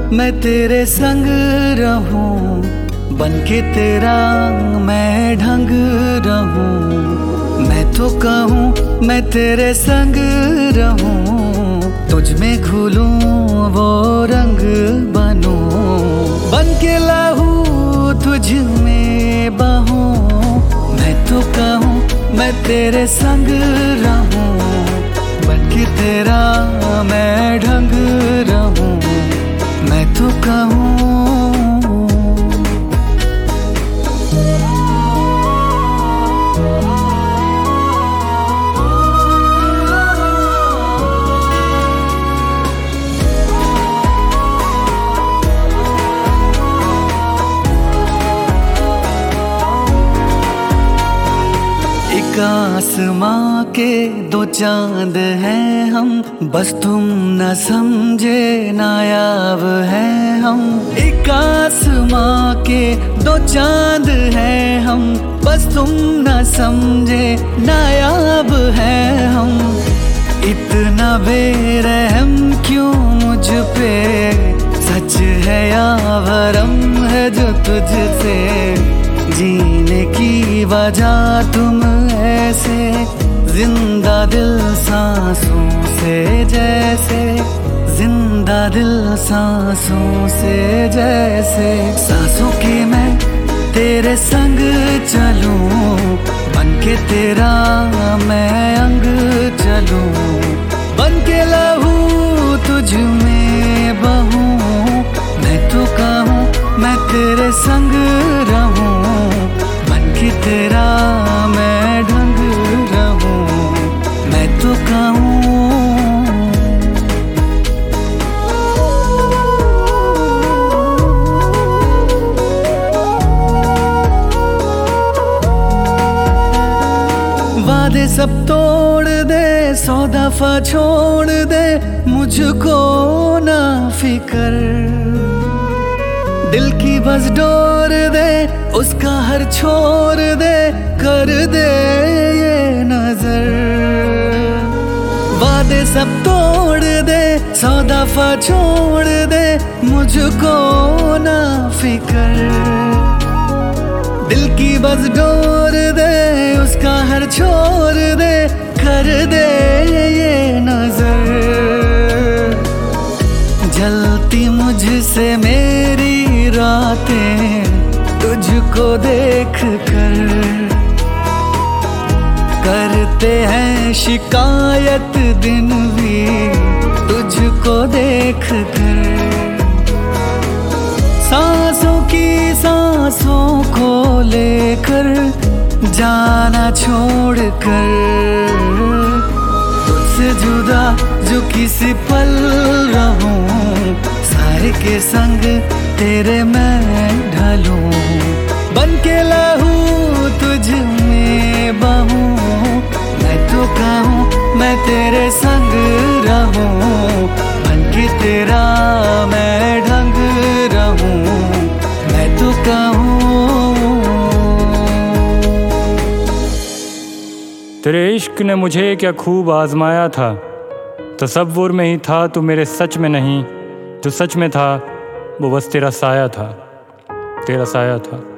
मैं तेरे संग रहूं, बनके तेरा मैं ढंग रहूं। मैं तो कहूँ मैं तेरे संग रहूं, तुझ में घुलूं वो रंग बनूं। बनके लाहूं तुझ में बहूं, मैं तो कहूँ मैं तेरे संग रहूं, बनके तेरा मैं ढंग रहूं। मैं तो कहूँ आसमां के दो चांद हैं हम, बस तुम न समझे नायाब हैं हम। एक आसमां के दो चांद हैं हम, बस तुम न समझे नायाब हैं हम। इतना बेरहम क्यों मुझ पे, सच है या भरम है जो तुझसे। जीने की वजह तुम ऐसे, जिंदा दिल सांसों से जैसे, जिंदा दिल सांसों से जैसे। सांसों के मैं तेरे संग चलूं, बनके तेरा मैं अंग चलूं। बनके लहूं तुझ में बहूं, मैं तो कहूँ मैं तेरे संग रहूं, बनके तेरा मैं ढंग रहूं। मैं तो कहूँ वादे सब तोड़ दे, 100 दफा छोड़ दे, मुझको ना फिकर। दिल की बस डोर दे, उसका हर छोड़ दे, कर दे ये नजर। वादे सब तोड़ दे, 100 दफा छोड़ दे, मुझको ना फिकर। दिल की बस डोर दे, उसका हर छोड़ दे, कर दे ये नजर। जलती मुझसे मेरी रातें, तुझको देख कर करते हैं शिकायत दिन भी, तुझको देख कर। सांसों की सांसों को लेकर जाना छोड़ कर, तुझसे जुदा जो किसी पल रहूं, सारे के संग तेरे मैं ढलूं। बनके लहूं तुझ में बहूं, मैं तो कहूँ मैं तेरे संग रहूं, बनके तेरा मैं ढंग रहूं। मैं तो कहूँ तेरे इश्क ने मुझे क्या खूब आजमाया था। तसव्वुर में ही था तू मेरे सच में नहीं, जो सच में था वो बस तेरा साया था, तेरा साया था।